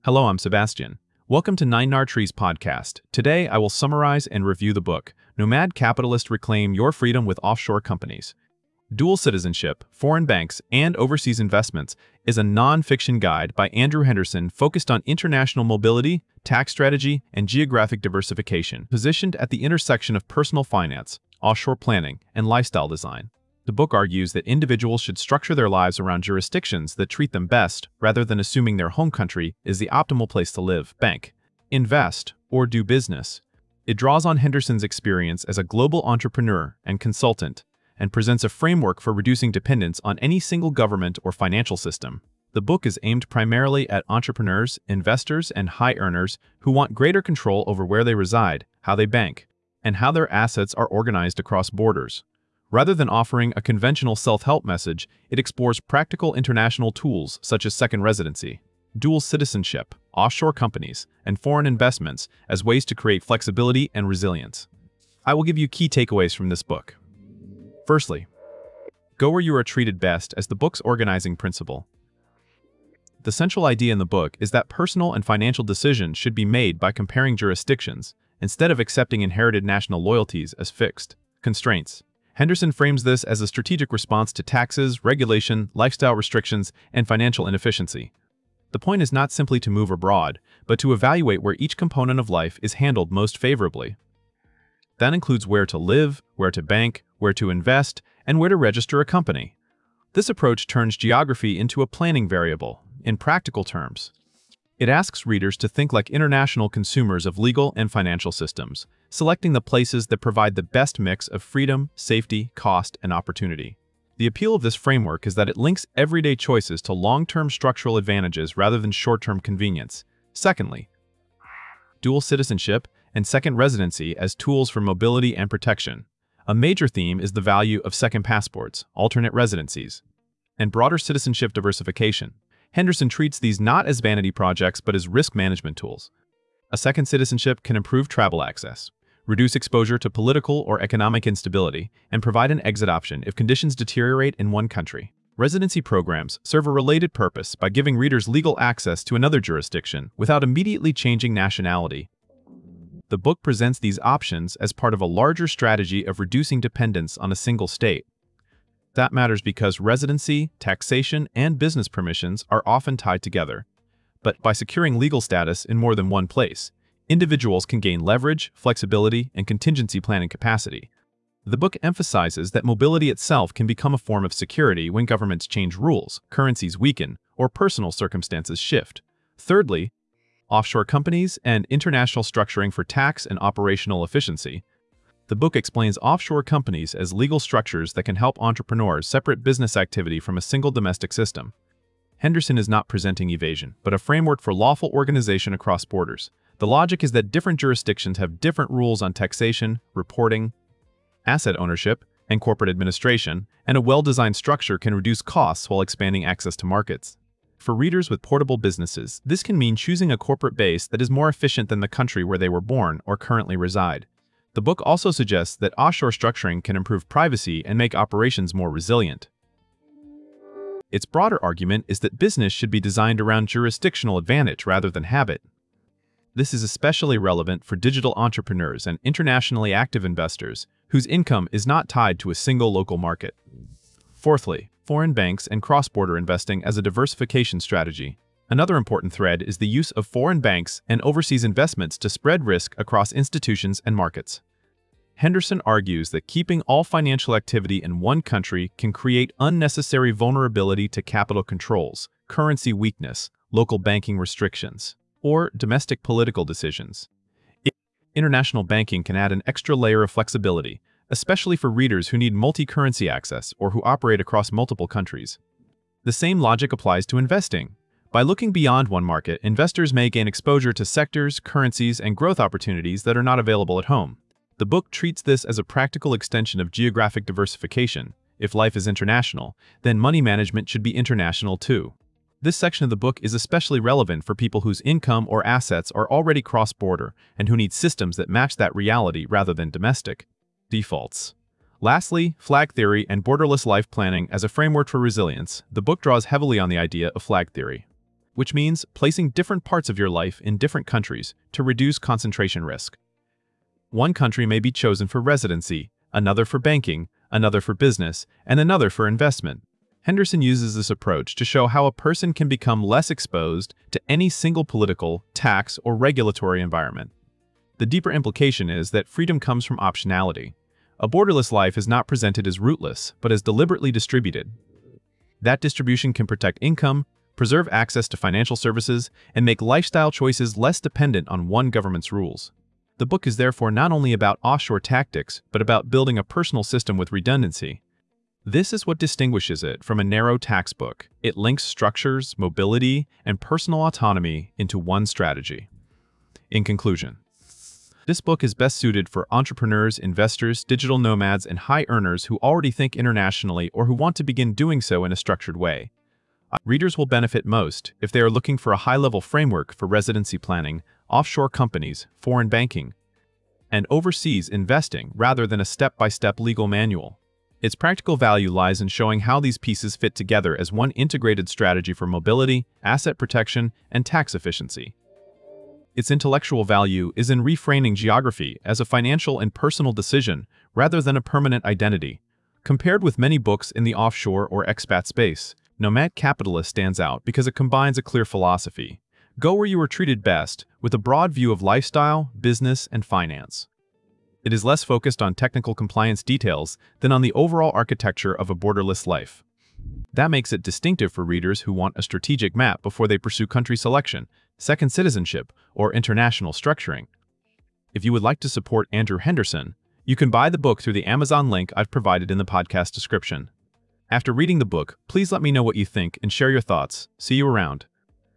Hello, I'm Sebastian. Welcome to Nine Nar Trees podcast. Today, I will summarize and review the book, Nomad Capitalists Reclaim Your Freedom with Offshore Companies. Dual Citizenship, Foreign Banks, and Overseas Investments is a non-fiction guide by Andrew Henderson focused on international mobility, tax strategy, and geographic diversification, positioned at the intersection of personal finance, offshore planning, and lifestyle design. The book argues that individuals should structure their lives around jurisdictions that treat them best rather than assuming their home country is the optimal place to live, bank, invest, or do business. It draws on Henderson's experience as a global entrepreneur and consultant and presents a framework for reducing dependence on any single government or financial system. The book is aimed primarily at entrepreneurs, investors, and high earners who want greater control over where they reside, how they bank, and how their assets are organized across borders. Rather than offering a conventional self-help message, it explores practical international tools such as second residency, dual citizenship, offshore companies, and foreign investments as ways to create flexibility and resilience. I will give you key takeaways from this book. Firstly, go where you are treated best as the book's organizing principle. The central idea in the book is that personal and financial decisions should be made by comparing jurisdictions instead of accepting inherited national loyalties as fixed constraints. Henderson frames this as a strategic response to taxes, regulation, lifestyle restrictions, and financial inefficiency. The point is not simply to move abroad, but to evaluate where each component of life is handled most favorably. That includes where to live, where to bank, where to invest, and where to register a company. This approach turns geography into a planning variable, in practical terms. It asks readers to think like international consumers of legal and financial systems, selecting the places that provide the best mix of freedom, safety, cost, and opportunity. The appeal of this framework is that it links everyday choices to long-term structural advantages rather than short-term convenience. Secondly, dual citizenship and second residency as tools for mobility and protection. A major theme is the value of second passports, alternate residencies, and broader citizenship diversification. Henderson treats these not as vanity projects but as risk management tools. A second citizenship can improve travel access, reduce exposure to political or economic instability, and provide an exit option if conditions deteriorate in one country. Residency programs serve a related purpose by giving readers legal access to another jurisdiction without immediately changing nationality. The book presents these options as part of a larger strategy of reducing dependence on a single state. That matters because residency, taxation, and business permissions are often tied together. But by securing legal status in more than one place, individuals can gain leverage, flexibility, and contingency planning capacity. The book emphasizes that mobility itself can become a form of security when governments change rules, currencies weaken, or personal circumstances shift. Thirdly, offshore companies and international structuring for tax and operational efficiency. The book explains offshore companies as legal structures that can help entrepreneurs separate business activity from a single domestic system. Henderson is not presenting evasion, but a framework for lawful organization across borders. The logic is that different jurisdictions have different rules on taxation, reporting, asset ownership, and corporate administration, and a well-designed structure can reduce costs while expanding access to markets. For readers with portable businesses, this can mean choosing a corporate base that is more efficient than the country where they were born or currently reside. The book also suggests that offshore structuring can improve privacy and make operations more resilient. Its broader argument is that business should be designed around jurisdictional advantage rather than habit. This is especially relevant for digital entrepreneurs and internationally active investors whose income is not tied to a single local market. Fourthly, foreign banks and cross-border investing as a diversification strategy. Another important thread is the use of foreign banks and overseas investments to spread risk across institutions and markets. Henderson argues that keeping all financial activity in one country can create unnecessary vulnerability to capital controls, currency weakness, local banking restrictions, or domestic political decisions. International banking can add an extra layer of flexibility, especially for readers who need multi-currency access or who operate across multiple countries. The same logic applies to investing. By looking beyond one market, investors may gain exposure to sectors, currencies, and growth opportunities that are not available at home. The book treats this as a practical extension of geographic diversification. If life is international, then money management should be international too. This section of the book is especially relevant for people whose income or assets are already cross-border and who need systems that match that reality rather than domestic defaults. Lastly, flag theory and borderless life planning as a framework for resilience. The book draws heavily on the idea of flag theory. which means placing different parts of your life in different countries to reduce concentration risk. One country may be chosen for residency, another for banking, another for business, and another for investment. Henderson uses this approach to show how a person can become less exposed to any single political, tax, or regulatory environment. The deeper implication is that freedom comes from optionality. A borderless life is not presented as rootless, but as deliberately distributed. That distribution can protect income, preserve access to financial services, and make lifestyle choices less dependent on one government's rules. The book is therefore not only about offshore tactics, but about building a personal system with redundancy. This is what distinguishes it from a narrow tax book. It links structures, mobility, and personal autonomy into one strategy. In conclusion, this book is best suited for entrepreneurs, investors, digital nomads, and high earners who already think internationally or who want to begin doing so in a structured way. Readers will benefit most if they are looking for a high-level framework for residency planning, offshore companies, foreign banking, and overseas investing rather than a step-by-step legal manual. Its practical value lies in showing how these pieces fit together as one integrated strategy for mobility, asset protection, and tax efficiency. Its intellectual value is in reframing geography as a financial and personal decision rather than a permanent identity. Compared with many books in the offshore or expat space, Nomad Capitalist stands out because it combines a clear philosophy: go where you are treated best, with a broad view of lifestyle, business, and finance. It is less focused on technical compliance details than on the overall architecture of a borderless life. That makes it distinctive for readers who want a strategic map before they pursue country selection, second citizenship, or international structuring. If you would like to support Andrew Henderson, you can buy the book through the Amazon link I've provided in the podcast description. After reading the book, please let me know what you think and share your thoughts. See you around.